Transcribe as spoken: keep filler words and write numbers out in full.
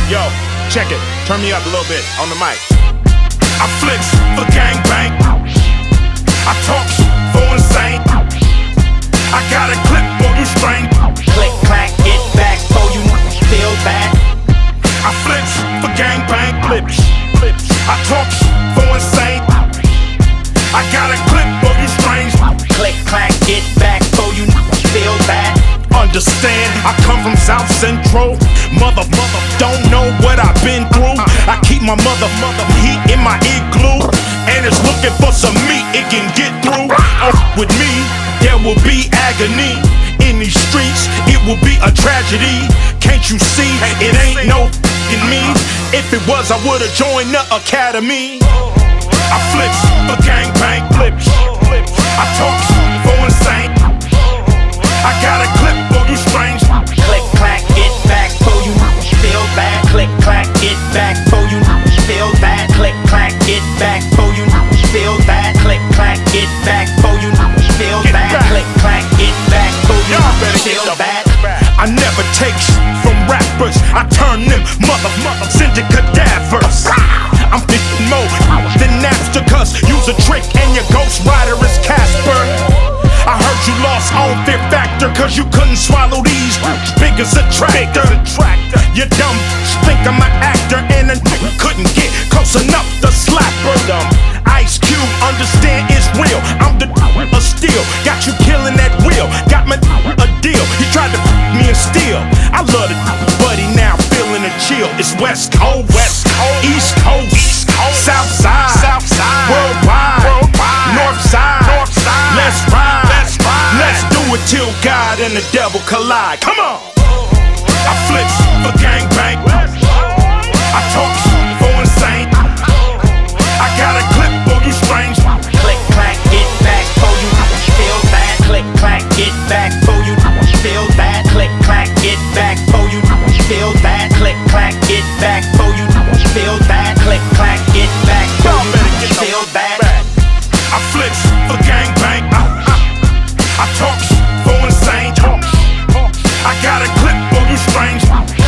Yo, check it. Turn me up a little bit on the mic. I flex for gangbang. I talk for insane. I got a clip for you strain. Click, clack, get back for you feel bad. I flex for gangbang flips. flips. I talk for insane. I got a clip for you strange. Click, clack, get back for you feel bad. Understand, I come from South Central. Mother, mother, don't know what I've been through. I keep my mother, mother heat in my igloo, and it's looking for some meat it can get through. Oh, with me, there will be agony in these streets. It will be a tragedy. Can't you see? It ain't no f***ing me. If it was, I would've joined the academy. I flex for gangbang flips. I talk for insane. I got a clip for you strange. Click, clack, get back for you feel bad. Click, clack, get back for you feel bad. Click, clack, get back for you feel bad. Click, clack, get back for you feel bad. Click, clack, get back for you feel bad. I never take sh from rappers. I turn them mother mother into cadavers. I'm fifty more than Napster, cause use a trick and your ghost rider is Casper. I heard you lost on Fear Factor, cause you couldn't swallow these big as a tractor. You dumb think I'm an actor, and a nigga couldn't get close enough to slap her. Ice Cube, understand it's real. I'm the of steel, got you killing that wheel. Got me a deal, he tried to f me and steal. I love it, buddy, now feeling a chill. It's West Coast, West Coast, East Coast, East Coast, South Side, South Side, worldwide, worldwide, North Side, North Side. Let's ride. Let's do it till God and the devil collide. Come on! I flex for gangbang. I talk for insane. I got a clip for you strange. Click, clack, get back for you feel bad. Click, clack, get back for you feel bad. Click, clack, get back for you feel bad. Click, clack, get back for you feel bad. Click, clack, get back for you feel bad. I flex for gangbang. I talk for insane. I got a clip for you strange.